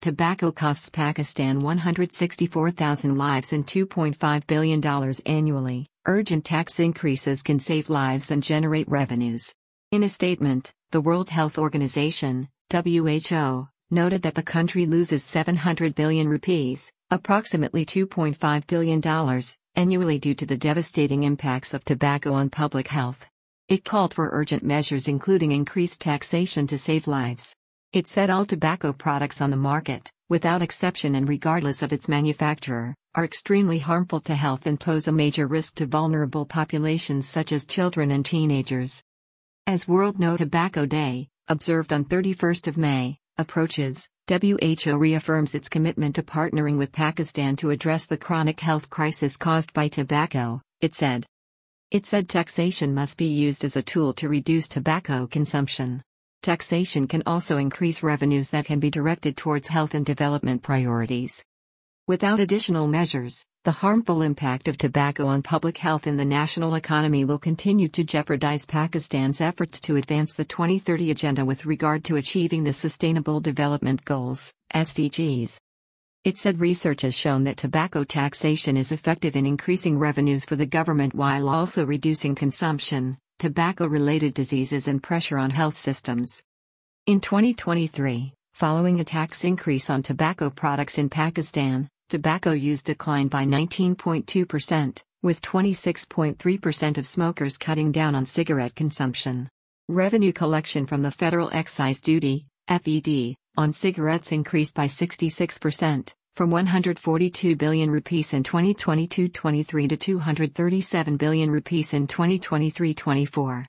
tobacco costs Pakistan 164,000 lives and $2.5 billion annually. Urgent tax increases can save lives and generate revenues. In a statement, the World Health Organization, WHO, noted that the country loses 700 billion rupees, approximately $2.5 billion, annually due to the devastating impacts of tobacco on public health. It called for urgent measures including increased taxation to save lives. It said all tobacco products on the market, without exception and regardless of its manufacturer, are extremely harmful to health and pose a major risk to vulnerable populations such as children and teenagers. As World No Tobacco Day, observed on 31st of May, approaches, WHO reaffirms its commitment to partnering with Pakistan to address the chronic health crisis caused by tobacco, it said. It said taxation must be used as a tool to reduce tobacco consumption. Taxation can also increase revenues that can be directed towards health and development priorities. Without additional measures, the harmful impact of tobacco on public health and the national economy will continue to jeopardize Pakistan's efforts to advance the 2030 agenda with regard to achieving the Sustainable Development Goals, SDGs. It said research has shown that tobacco taxation is effective in increasing revenues for the government while also reducing consumption, tobacco-related diseases and pressure on health systems. In 2023, following a tax increase on tobacco products in Pakistan, tobacco use declined by 19.2%, with 26.3% of smokers cutting down on cigarette consumption. Revenue collection from the Federal Excise Duty, FED, on cigarettes increased by 66%, from 142 billion rupees in 2022-23 to 237 billion rupees in 2023-24.